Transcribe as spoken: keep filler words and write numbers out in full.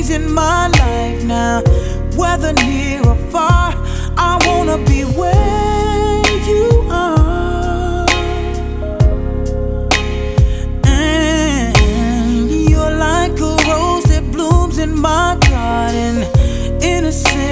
change in my life now. Whether near or far, I wanna be where you are. And you're like a rose that blooms in my garden, innocent.